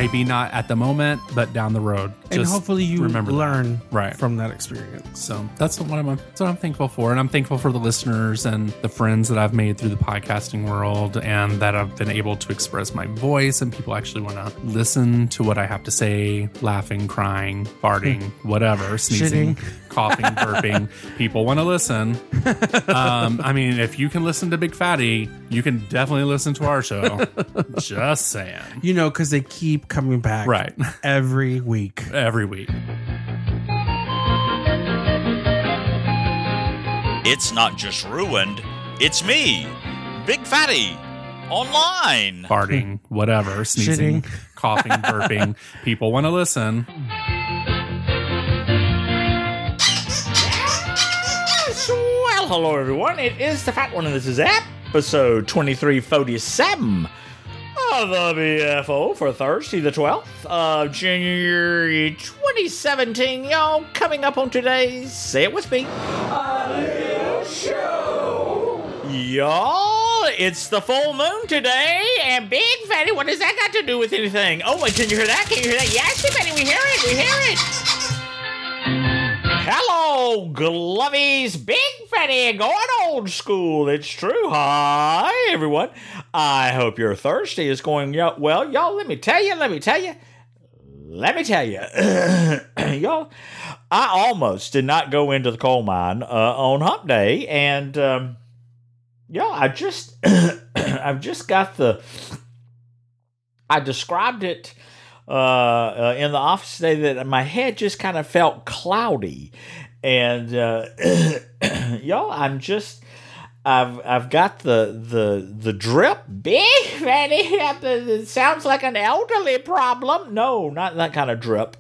maybe not at the moment, but down the road. And Just hopefully you remember learn Right. from that experience. So that's what I'm thankful for. And I'm thankful for the listeners and the friends that I've made through the podcasting world, and that I've been able to express my voice, and people actually want to listen to what I have to say, laughing, crying, farting, whatever, sneezing, coughing, burping. People want to listen. I mean, if you can listen to Big Fatty, you can definitely listen to our show. Just saying. You know, because they keep coming back Right. every week. Every week. It's not just ruined, it's me, Big Fatty, online. Farting, whatever, sneezing, coughing, burping. People want to listen. Well, hello everyone, it is the Fat One, and this is episode 2347 of the BFO for Thursday the 12th of January 2017. Y'all, coming up on today's, say it with me, y'all, it's the full moon today, and Big Fatty, what does that got to do with anything? Oh, wait, can you hear that? Can you hear that? Yes, Big Fatty, we hear it, we hear it. Hello, Glovies, Big Fatty, going old school. It's true. Hi, everyone. I hope your Thursday is going well. Y'all, let me tell you. Y'all, I almost did not go into the coal mine on hump day, and y'all, I've just got I described it in the office today that my head just kind of felt cloudy, and y'all, I've got the drip. Big Fatty, it sounds like an elderly problem. No, not that kind of drip.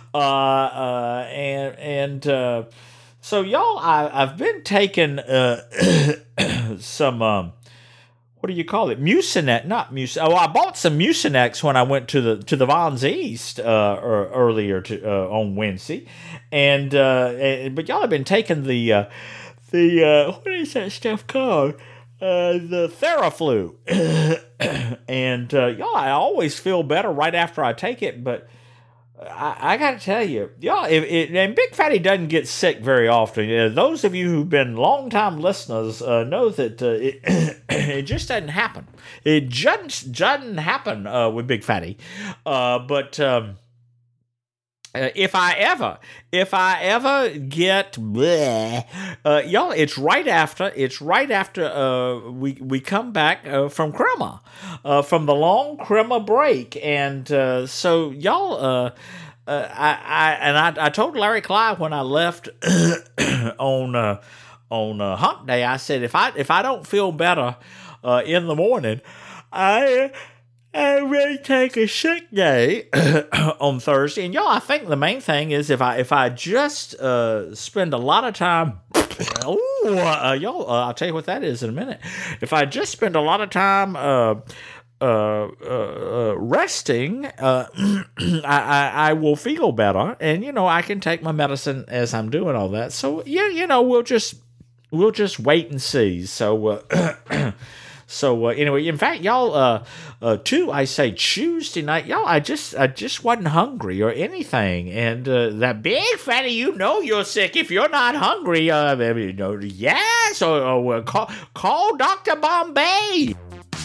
So y'all, I've been taking some what do you call it? Mucinex, not Mucinex. Oh, I bought some Mucinex when I went to the Vons East earlier on Wednesday, but y'all have been taking the what is that stuff called? The Theraflu, and y'all, I always feel better right after I take it, but I got to tell you, y'all, and Big Fatty doesn't get sick very often. Those of you who've been longtime listeners know that it just doesn't happen. It just doesn't happen with Big Fatty. But if I ever get bleh, y'all, it's right after we come back from Crema, from the long Crema break, and so y'all, I told Larry Clyde when I left on hump day, I said if I don't feel better in the morning, I may take a sick day on Thursday. And y'all, I think the main thing is if I just spend a lot of time, y'all, I'll tell you what that is in a minute. If I just spend a lot of time resting, I will feel better, and I can take my medicine as I'm doing all that. So we'll just wait and see. So. So anyway, in fact, y'all, I say Tuesday night, y'all, I just wasn't hungry or anything, and that Big Fatty, you're sick if you're not hungry. Yes, or call Dr. Bombay.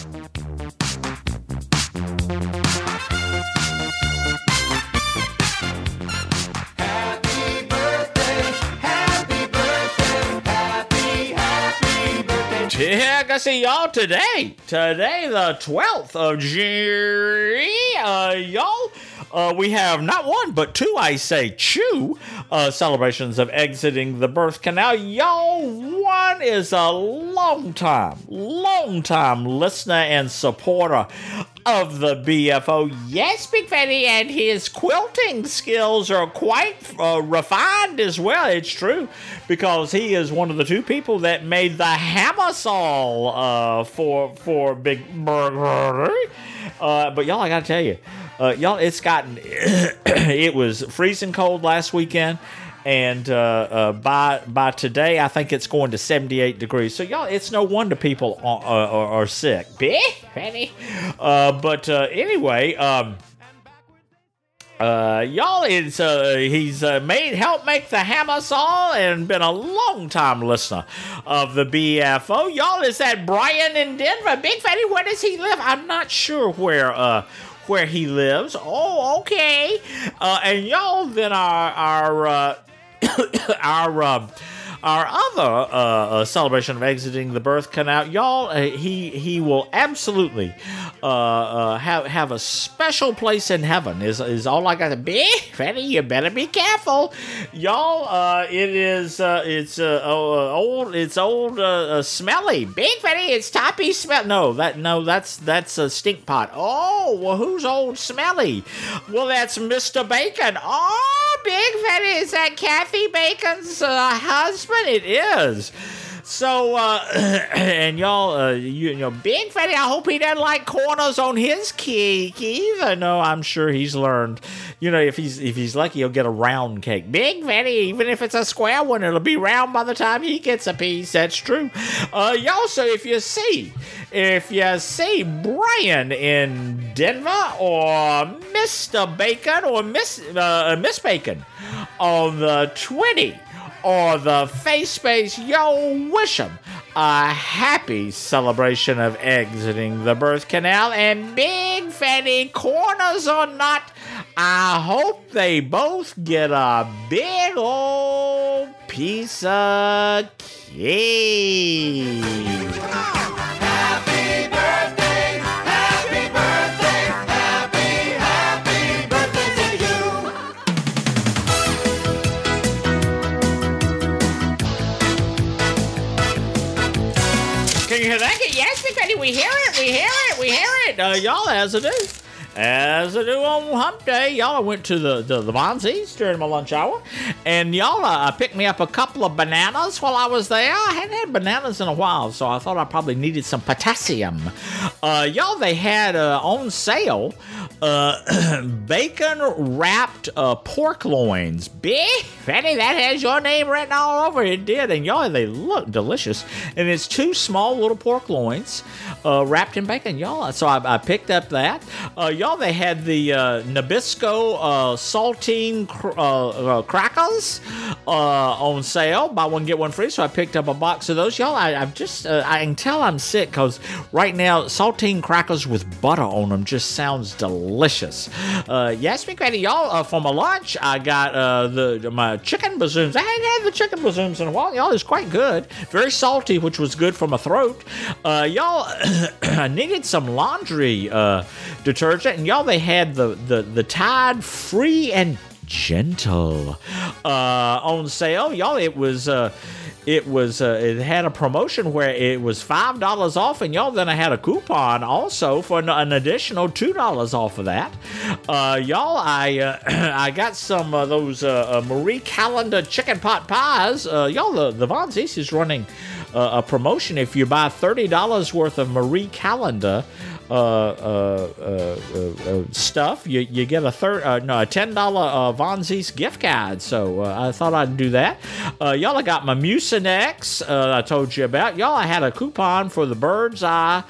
Yeah, I see y'all today, the 12th of January, y'all, we have not one, but two, I say, celebrations of exiting the birth canal. Y'all, one is a long time listener and supporter of the BFO. Yes, Big Fatty, and his quilting skills are quite refined as well. It's true, because he is one of the two people that made the hammer saw for Big Burger. But y'all, I gotta tell you, y'all, it's gotten it was freezing cold last weekend, and by today I think it's going to 78 degrees. So y'all, it's no wonder people are sick. Big Fatty. But anyway, Y'all, he's helped make the Hammer Saw and been a long time listener of the BFO. Y'all, is that Brian in Denver? Big Fatty, where does he live? I'm not sure where he lives. Oh, okay. And y'all, then our other celebration of exiting the birth canal, y'all, he will absolutely have a special place in heaven. Is all I got to be. Fatty, you better be careful, y'all. It's old Smelly. Big Fatty, it's Toppy Smell. No, that's a stink pot. Oh, well, who's old Smelly? Well, that's Mr. Bacon. Oh, Big Fatty, is that Kathy Bacon's husband? It is. So, and y'all, you know, Big Fatty, I hope he doesn't like corners on his cake either. No, I'm sure he's learned. You know, if he's lucky, he'll get a round cake. Big Fatty, even if it's a square one, it'll be round by the time he gets a piece. That's true. Y'all, so if you see Brian in Denver or Mr. Bacon or Miss Bacon on the 20 or the face space, yo, wish them a happy celebration of exiting the birth canal. And Big Fatty, corners or not, I hope they both get a big old piece of cake. Can you hear that? Yes, Big Fatty, we hear it. Y'all, as I do on Hump Day, y'all, I went to the Vonzies during my lunch hour, and y'all picked me up a couple of bananas while I was there. I hadn't had bananas in a while, so I thought I probably needed some potassium. Y'all, they had on sale bacon-wrapped pork loins. Big Fatty, that has your name written all over it. It did, and y'all, they look delicious. And it's 2 small little pork loins wrapped in bacon, y'all. So I picked up that. Y'all, they had the Nabisco saltine crackers on sale. Buy one, get one free. So I picked up a box of those. Y'all, I can tell I'm sick because right now saltine crackers with butter on them just sounds delicious. Yes, Big Fatty, y'all, for my lunch, I got my chicken bazooms. I hadn't had the chicken bazooms in a while. Y'all, it's quite good. Very salty, which was good for my throat. Y'all, I needed some laundry detergent, and y'all, they had the Tide Free and Gentle on sale. Y'all, it had a promotion where it was $5 off, and y'all, then I had a coupon also for an additional $2 off of that. Y'all, I got some of those Marie Callender chicken pot pies. Y'all, the Von Zeese is running a promotion. If you buy $30 worth of Marie Callender stuff, you get a $10 Von Zeese gift card. So I thought I'd do that. Y'all, I got my Mucinex I told you about. Y'all, I had a coupon for the Bird's Eye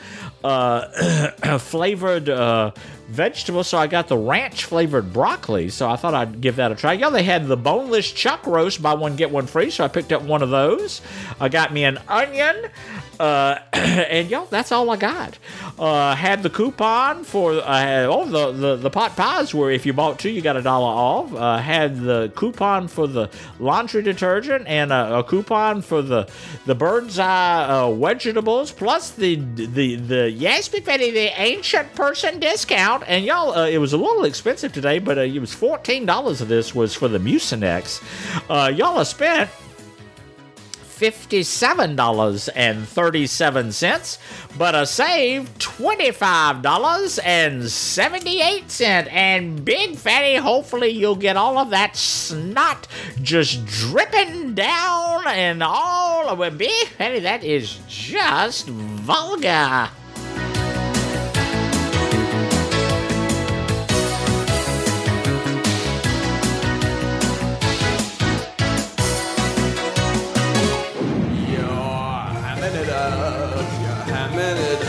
flavored vegetables, so I got the ranch flavored broccoli, so I thought I'd give that a try. Y'all, they had the boneless chuck roast, buy one get one free, so I picked up one of those. I got me an onion, and y'all, that's all I got. Had the coupon for the pot pies were, if you bought 2 you got $1 off. Had the coupon for the laundry detergent and a coupon for the Bird's Eye vegetables, plus the yes, Big Fatty, the ancient person discount. And y'all, it was a little expensive today, but it was $14 of this was for the Mucinex. Y'all, I spent $57.37, but I saved $25.78. And Big Fatty, hopefully you'll get all of that snot just dripping down and all of it. Big Fatty, that is just vulgar.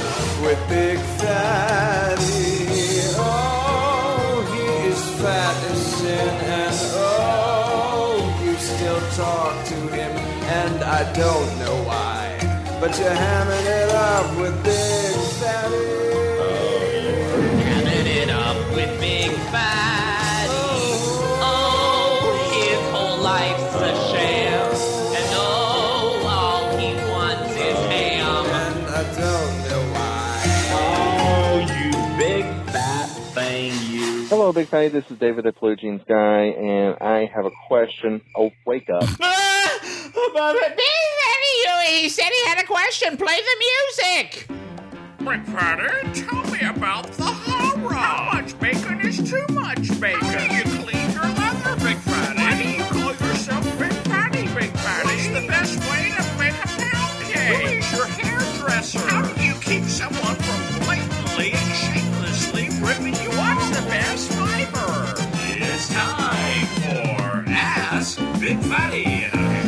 With Big Fatty, oh, he is fat and don't know why, but you're hamming it up with Big Fatty. Hamming it up with Big Fatty. Oh, his whole life's a sham. And oh, all he wants is ham. And I don't know why. Oh, you big fat thing, you. Hello, Big Fatty. This is David at Blue Jeans Guy, and I have a question. Oh, wake up. Big Fatty, he said he had a question. Play the music. Big Fatty, tell me about the horror. How much bacon is too much bacon? How do you clean your leather, Big Fatty? Why do you call yourself Big Fatty, Big Fatty? What's the best way to make a pound cake? Who is your hairdresser? How do you keep someone from blatantly and shamelessly ripping you off? What's the best fiber? It's time for Ask Big Fatty.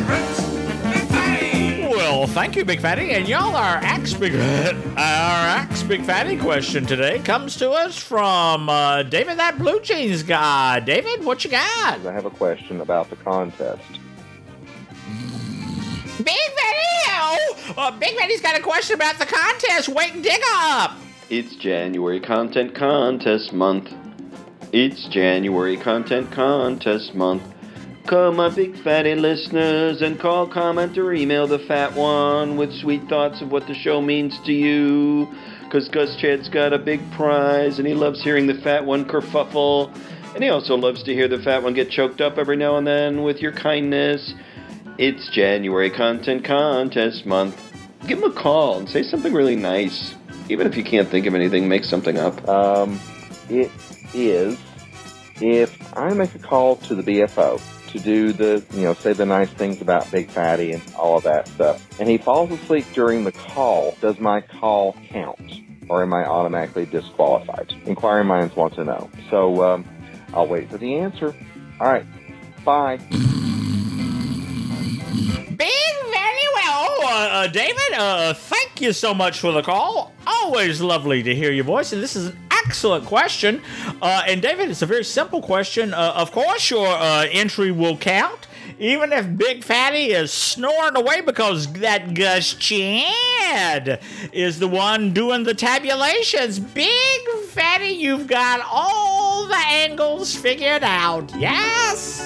Well, thank you, Big Fatty. And y'all, our Axe Big Fatty question today comes to us from David, that Blue Jeans guy. David, what you got? I have a question about the contest. Big Fatty! Big Fatty's got a question about the contest. Wait and dig up. It's January Content Contest Month. It's January Content Contest Month. Come, my Big Fatty listeners, and call, comment, or email the Fat One with sweet thoughts of what the show means to you. 'Cause Gus Chad's got a big prize, and he loves hearing the Fat One kerfuffle. And he also loves to hear the Fat One get choked up every now and then with your kindness. It's January Content Contest Month. Give him a call and say something really nice. Even if you can't think of anything, make something up. It is if I make a call to the BFO to do the, say the nice things about Big Fatty and all of that stuff, and he falls asleep during the call, does my call count? Or am I automatically disqualified? Inquiring minds want to know. So, I'll wait for the answer. All right. Bye. Very well. David, thank you so much for the call. Always lovely to hear your voice, and this is an excellent question. And David, it's a very simple question. Of course, your entry will count, even if Big Fatty is snoring away because that Gus Chad is the one doing the tabulations. Big Fatty, you've got all the angles figured out. Yes!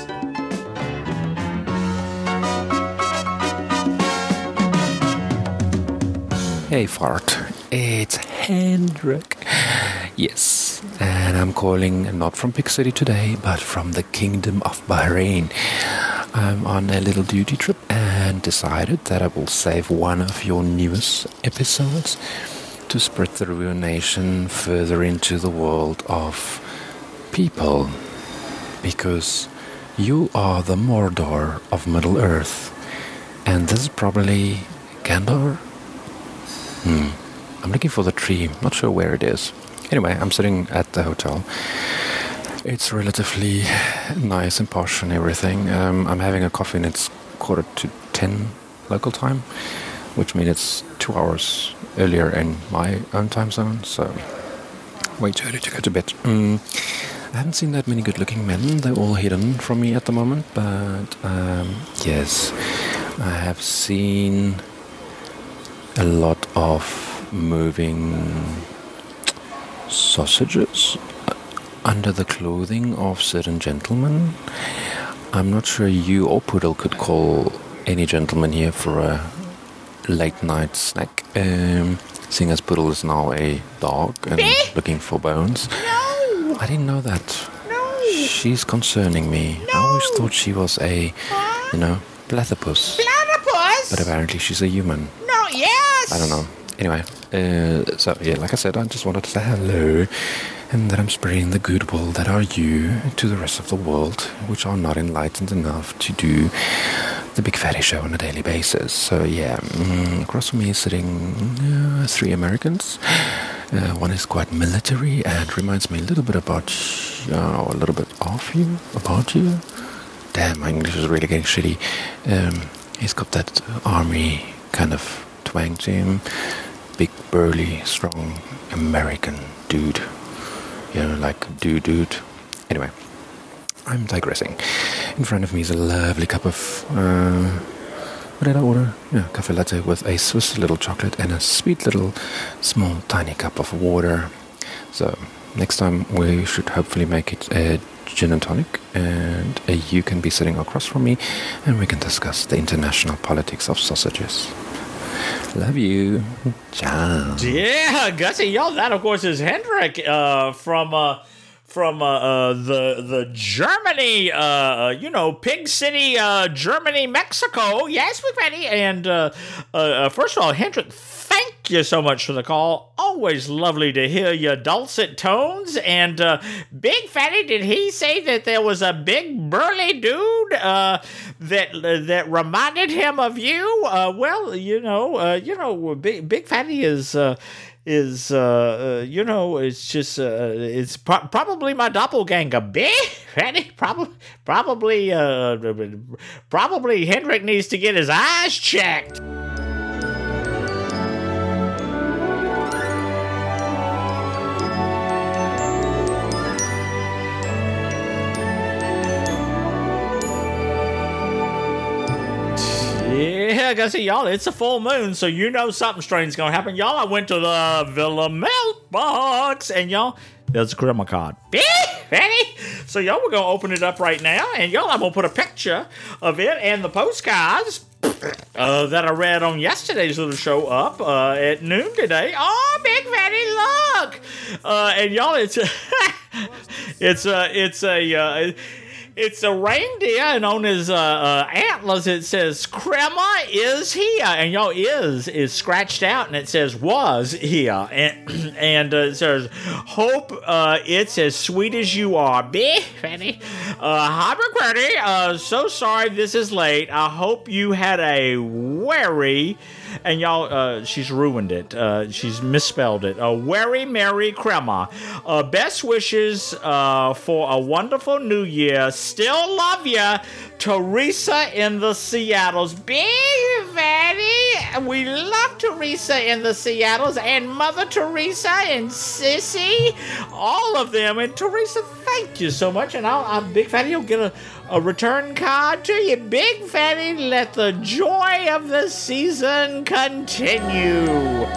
Hey Fart, it's Hendrik. Yes, and I'm calling not from Big City today, but from the Kingdom of Bahrain. I'm on a little duty trip and decided that I will save one of your newest episodes to spread the ruination further into the world of people. Because you are the Mordor of Middle Earth, and this is probably Gandor? I'm looking for the tree, not sure where it is. Anyway, I'm sitting at the hotel. It's relatively nice and posh and everything. I'm having a coffee and it's 9:45 local time, which means it's 2 hours earlier in my own time zone, so way too early to go to bed. I haven't seen that many good-looking men. They're all hidden from me at the moment, but yes, I have seen a lot of moving sausages under the clothing of certain gentlemen. I'm not sure you or Poodle could call any gentleman here for a late night snack, seeing as Poodle is now a dog and looking for bones. No! I didn't know that. No! She's concerning me. No! I always thought she was a, platypus. Platypus? But apparently she's a human. No, yes! I don't know. Anyway, so yeah, like I said, I just wanted to say hello, and that I'm spreading the goodwill that are you to the rest of the world, which are not enlightened enough to do the Big Fatty Show on a daily basis. So yeah, across from me is sitting 3 Americans. One is quite military and reminds me a little bit about you. Damn, my English is really getting shitty. He's got that army kind of twang to him. Big, burly, strong American dude. Like dude. Anyway, I'm digressing. In front of me is a lovely cup of What did I order? Yeah, cafe latte with a Swiss little chocolate and a sweet little small tiny cup of water. So next time we should hopefully make it a gin and tonic, and you can be sitting across from me and we can discuss the international politics of sausages. Love you. Ciao. Yeah, Gussie, y'all, that of course is Hendrik from the Germany, Pig City, Germany, Mexico. Yes, Big Fatty. And first of all, Hendrik, thank you so much for the call. Always lovely to hear your dulcet tones. And Big Fatty, did he say that there was a big burly dude that reminded him of you? Big Fatty is it's just it's probably my doppelganger. Big Fatty, probably Hendrik needs to get his eyes checked. Yeah, Gussie, y'all, it's a full moon, so you know something strange is going to happen. Y'all, I went to the Villa Mailbox, and y'all, there's a Grandma card. Fanny? So, y'all, we're going to open it up right now, and y'all, I'm going to put a picture of it and the postcards that I read on yesterday's little show up at noon today. Oh, Big Fatty, look! And y'all, it's a reindeer, and on his antlers it says, Crema is here. And y'all, is scratched out, and it says, was here. And it says, hope it's as sweet as you are. Big Fanny. Hi, McCready. So sorry this is late. I hope you had a very... And y'all, she's ruined it. She's misspelled it. Very Merry Crema. Best wishes for a wonderful new year. Still love ya, Teresa in the Seattles. Big Fatty. We love Teresa in the Seattles, and Mother Teresa and Sissy. All of them. And Teresa, thank you so much. And I'll Big Fatty will get a return card to you. Big Fatty, let the joy of the season continue.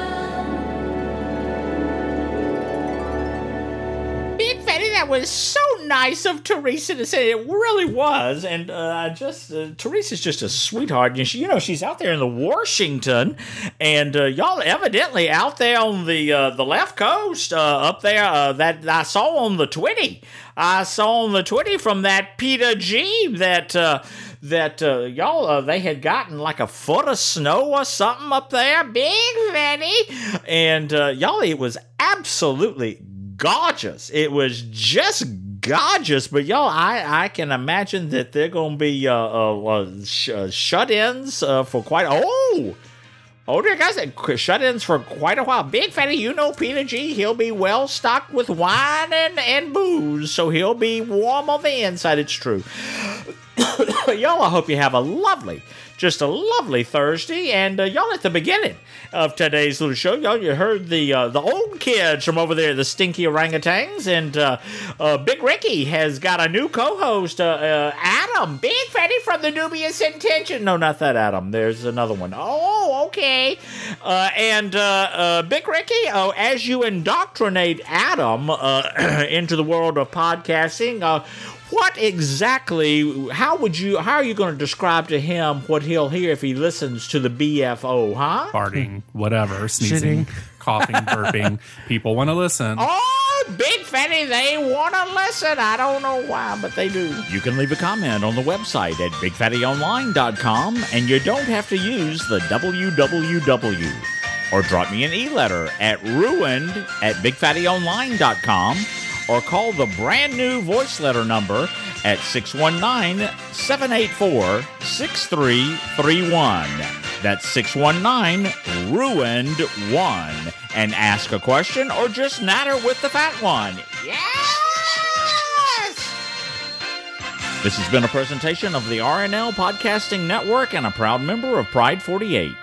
Big Fatty, that was so nice of Teresa to say. It really was. And Teresa's just a sweetheart. And she's out there in the Washington, and y'all evidently out there on the left coast up there that I saw on the Twitty. I saw on the Twitty from that Peter G that y'all, they had gotten like a foot of snow or something up there. Big Fatty. And y'all, it was absolutely gorgeous. It was just gorgeous. But y'all, I can imagine that they're going to be shut-ins for quite... Oh, dear guys, shut-ins for quite a while. Big Fatty, Peter G, he'll be well-stocked with wine and booze, so he'll be warm on the inside, it's true. Y'all, I hope you have a lovely Thursday, and y'all, at the beginning of today's little show, y'all, you heard the old kids from over there, the Stinky Orangutans, and Big Ricky has got a new co-host, Adam, Big Fatty from the Dubious Intention. No, not that Adam. There's another one. Oh, okay. And Big Ricky, as you indoctrinate Adam into the world of podcasting, what exactly, how are you going to describe to him what he'll hear if he listens to the BFO, huh? Farting, whatever, sneezing, coughing, burping. People want to listen. Oh, Big Fatty, they want to listen. I don't know why, but they do. You can leave a comment on the website at BigFattyOnline.com, and you don't have to use the www. Or drop me an e-letter at ruined@BigFattyOnline.com. Or call the brand new voice letter number at 619-784-6331. That's 619-RUINED-1. And ask a question or just natter with the fat one. Yes! This has been a presentation of the RNL Podcasting Network and a proud member of Pride 48.